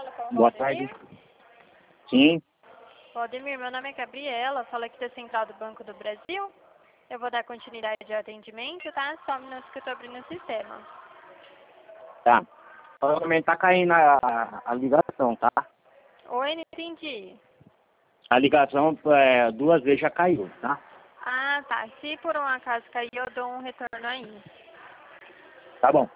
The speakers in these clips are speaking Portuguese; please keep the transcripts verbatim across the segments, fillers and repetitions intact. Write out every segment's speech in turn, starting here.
Boa tarde. Sim. Valdemir, meu nome é Gabriela, falo aqui da Central do Banco do Brasil. Eu vou dar continuidade ao atendimento, tá? Só um minuto que eu tô abrindo o sistema. Tá. Provavelmente tá caindo a, a ligação, tá? Oi, não entendi. A ligação é, duas vezes já caiu, tá? Ah, tá. Se por um acaso cair, eu dou um retorno aí. Tá bom.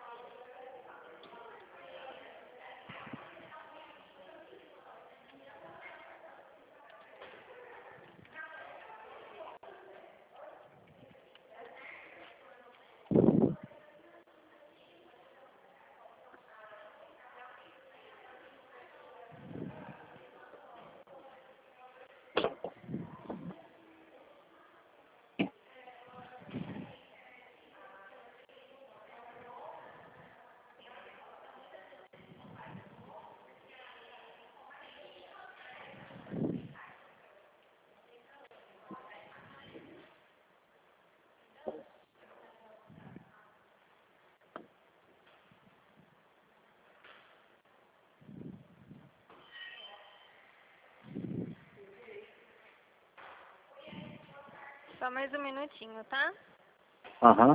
Só mais um minutinho, tá? Aham.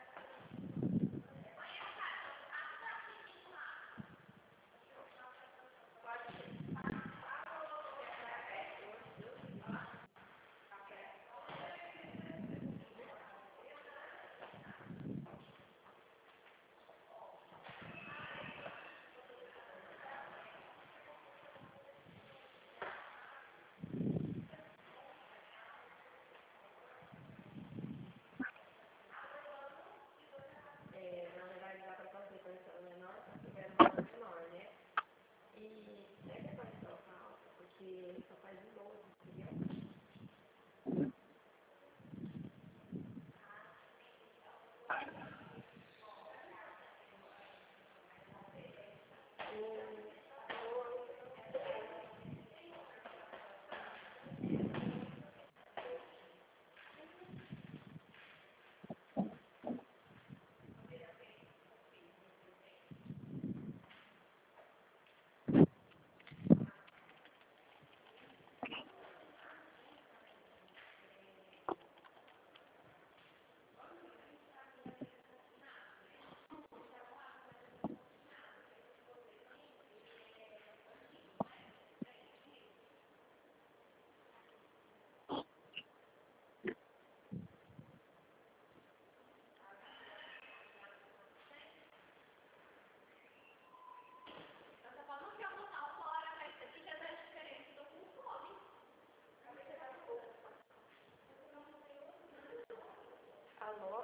Alô?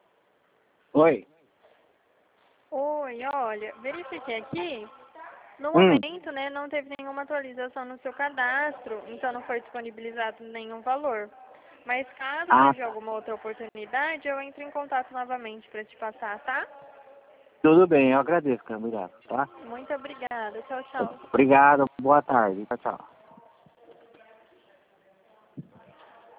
Oi. Oi, olha, verifiquei aqui. No Hum. momento, né, não teve nenhuma atualização no seu cadastro, então não foi disponibilizado nenhum valor. Mas caso Ah, surja alguma outra oportunidade, eu entro em contato novamente para te passar, tá? tudo bem, eu agradeço, Camila, tá? Muito obrigada. Tchau, tchau. Obrigado, boa tarde. Tchau, tchau.